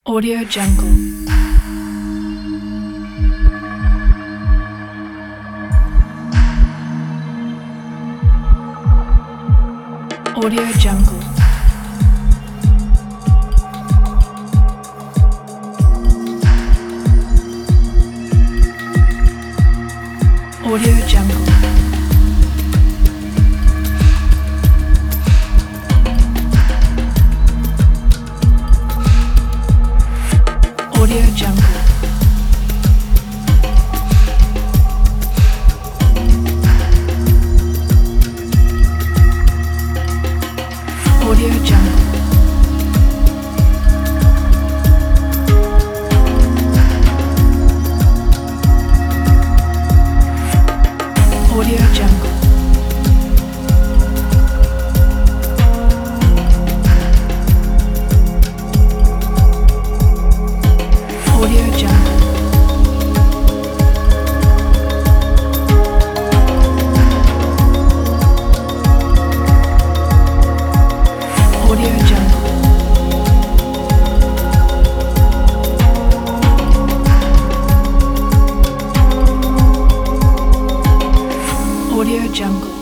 Audio Jungle. Audio Jungle. Audio Jungle. Audio Jungle. Audio Jungle. Audio Jungle. Audio Jungle. Audio Jungle. Audio Jungle.